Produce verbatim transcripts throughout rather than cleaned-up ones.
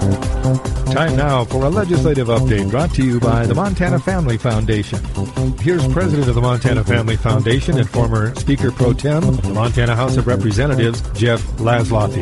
Time now for a legislative update brought to you by the Montana Family Foundation. Here's President of the Montana Family Foundation and former Speaker Pro Tem of the Montana House of Representatives, Jeff Laszloffy.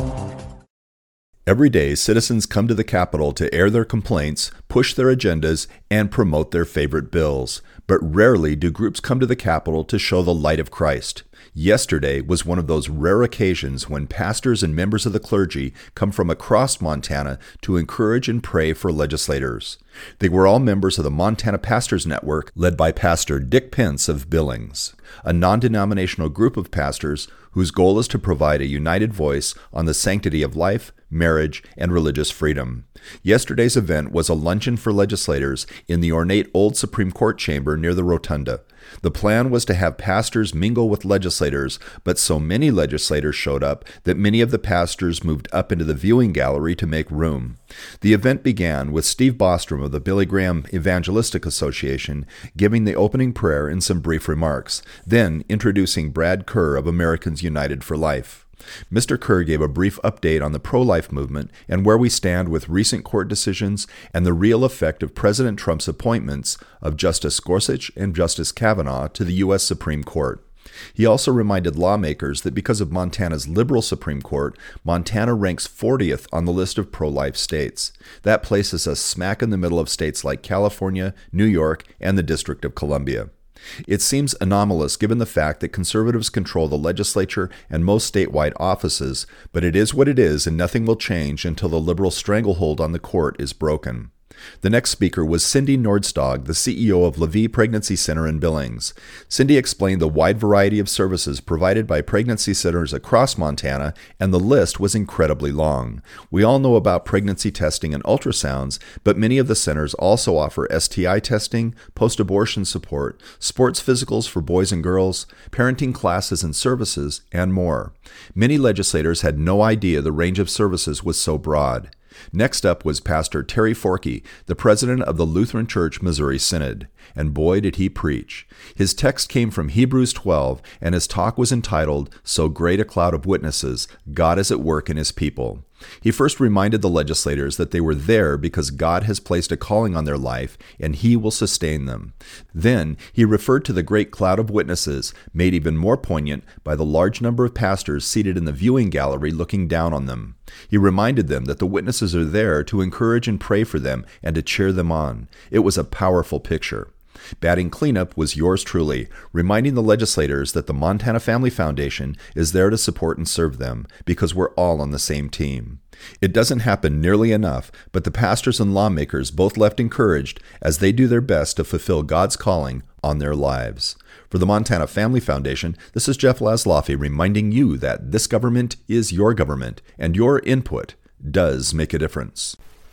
Every day, citizens come to the Capitol to air their complaints, push their agendas, and promote their favorite bills. But rarely do groups come to the Capitol to show the light of Christ. Yesterday was one of those rare occasions when pastors and members of the clergy come from across Montana to encourage and pray for legislators. They were all members of the Montana Pastors Network, led by Pastor Dick Pence of Billings, a non-denominational group of pastors whose goal is to provide a united voice on the sanctity of life, marriage, and religious freedom. Yesterday's event was a luncheon for legislators in the ornate old Supreme Court chamber near the rotunda. The plan was to have pastors mingle with legislators, but so many legislators showed up that many of the pastors moved up into the viewing gallery to make room. The event began with Steve Bostrom of the Billy Graham Evangelistic Association giving the opening prayer and some brief remarks, then introducing Brad Kerr of Americans United for Life. Mister Kerr gave a brief update on the pro-life movement and where we stand with recent court decisions and the real effect of President Trump's appointments of Justice Gorsuch and Justice Kavanaugh to the U S Supreme Court. He also reminded lawmakers that because of Montana's liberal Supreme Court, Montana ranks fortieth on the list of pro-life states. That places us smack in the middle of states like California, New York, and the District of Columbia. It seems anomalous given the fact that conservatives control the legislature and most statewide offices, but it is what it is and nothing will change until the liberal stranglehold on the court is broken. The next speaker was Cindy Nordstog, the C E O of LaVie Pregnancy Center in Billings. Cindy explained the wide variety of services provided by pregnancy centers across Montana, and the list was incredibly long. We all know about pregnancy testing and ultrasounds, but many of the centers also offer S T I testing, post-abortion support, sports physicals for boys and girls, parenting classes and services, and more. Many legislators had no idea the range of services was so broad. Next up was Pastor Terry Forkey, the president of the Lutheran Church Missouri Synod, and boy did he preach. His text came from Hebrews twelve, and his talk was entitled, "So Great a Cloud of Witnesses, God is at Work in His People." He first reminded the legislators that they were there because God has placed a calling on their life, and He will sustain them. Then he referred to the great cloud of witnesses, made even more poignant by the large number of pastors seated in the viewing gallery looking down on them. He reminded them that the witnesses are there to encourage and pray for them and to cheer them on. It was a powerful picture. Batting cleanup was yours truly, reminding the legislators that the Montana Family Foundation is there to support and serve them, because we're all on the same team. It doesn't happen nearly enough, but the pastors and lawmakers both left encouraged as they do their best to fulfill God's calling on their lives. For the Montana Family Foundation, this is Jeff Laszloffy reminding you that this government is your government, and your input does make a difference.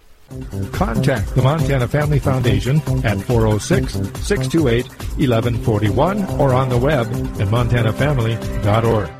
Contact the Montana Family Foundation at four oh six, six two eight, one one four one or on the web at montana family dot org.